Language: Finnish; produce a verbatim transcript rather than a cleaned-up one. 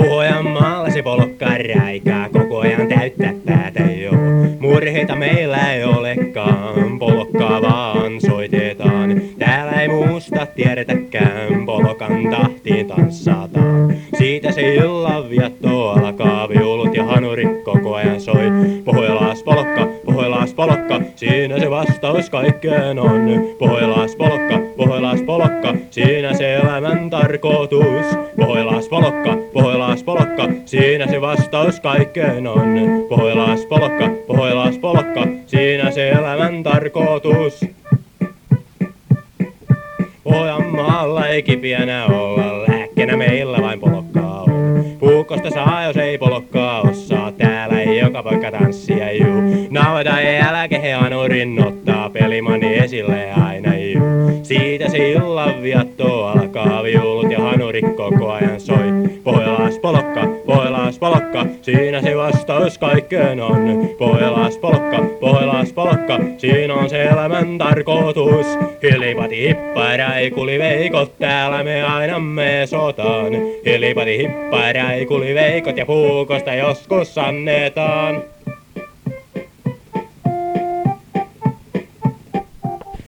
Pohjanmaalla se polkka räikää, koko ajan täyttä päätä joo. Murheita meillä ei olekaan, polkkaa vaan soitetaan. Täällä ei muusta tiedetäkään, polkan tahtiin tanssataan. Siitä se illanvietto alkaa, viulut ja hanurit koko ajan soi. Pohjalaas polkka, pohjalaas polkka, siinä se vastaus kaikkeen on. Pohjalaas polkka, pohjalaas polkka, siinä se elämän tarkoitus. Pohjalaas polkka, pohjalaas polkka, siinä se vastaus kaikkeen on. Pohjalaas polkka, pohjalaas polkka, siinä se elämän tarkoitus. Pohjanmaalla ei kipiänä olla, lääkkeenä meillä vain polkkaa on. Puukosta saa, jos ei polkkaa osaa, täällä ei joka poika tanssia juu. Naueta ei älä he anurin ottaa, pelimani esille aina juu. Siitä se illanvietto alkaa, viulut ja hanurit koko ajan soi. Pohjalaas polkka, pohjalaas polkka, siinä se vastaus kaikkeen on. Pohjalaas polkka, pohjalaas polkka, siinä on se elämän tarkoitus. Hilipati hippa ja räikuli veikot, täällä me aina me sotaan. Hilipati hippa ja räikuli veikot ja puukosta joskus annetaan.